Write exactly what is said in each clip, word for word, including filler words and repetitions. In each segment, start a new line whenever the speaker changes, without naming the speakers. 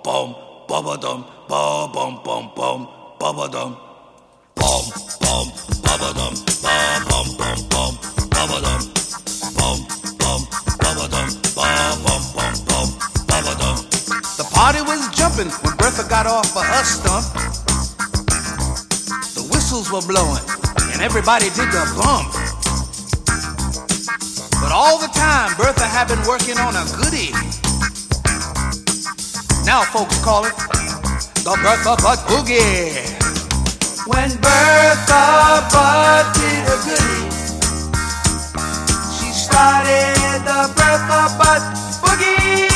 bum, bubba dum, ba bum bum bum, bubba dum, bum bum, bubba dum, ba bum bum bum, bubba dum, bum bum, bubba dum, ba bum bum bum, bubba dum. The party was jumping when Bertha got off of her stump. The whistles were blowing and everybody did the bump. But all the time Bertha had been working on a goodie. Now folks call it the Bertha Butt Boogie. When Bertha Butt did a goodie, she started the Bertha Butt Boogie.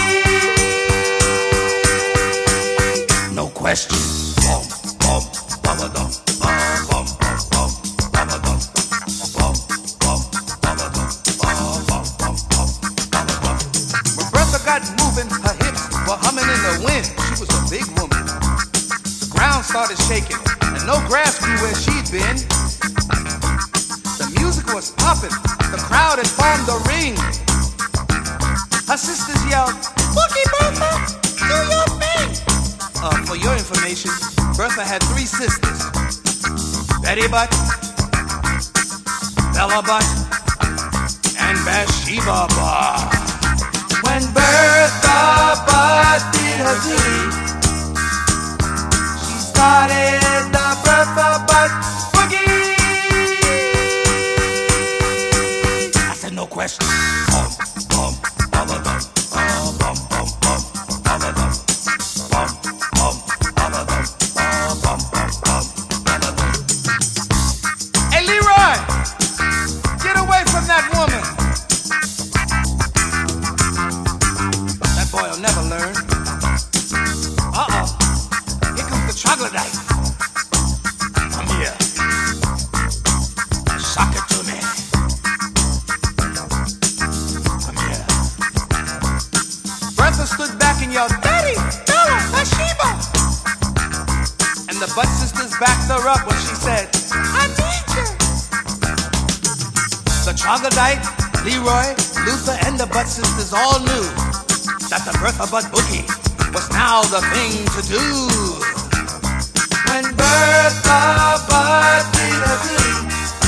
No question. Bum, bum, bum, dum, bum, bum, bum, bum, dum, bum, bum, bum, dum, bum, bum, bum, bum, dum. When Bertha got moving, her hips were humming in the wind. She was a big woman. The ground started shaking, and no grass grew where she'd been. The music was popping. The crowd had formed a ring. Her sisters yelled, "Boogie Bertha, do your thing!" Uh, for your information, Bertha had three sisters: Betty Butt, Bella Butt, and Bathsheba Butt. When Bertha Butt did her duty, she started the Bertha Butt Boogie. I said no question. Bum, bum, bum, bum, bum, bum, bum, bum, bum, bum, bum, bum, bum, bum, bum, bum. Hey Leroy, get away from that woman. That boy'll never learn. Uh-oh, here comes the troglodyte. Come here. Sock it to me. Come here. Bertha stood back and yelled, "Betty, Bella, Bathsheba!" And the Butt sisters backed her up when she said, "I need you." The troglodyte, Leroy, Luther, and the Butt sisters all knew that the Bertha Butt Boogie was now the thing to do. When Bertha Butt did a goodie,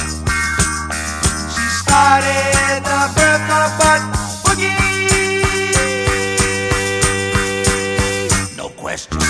she started the Bertha Butt Boogie. No question.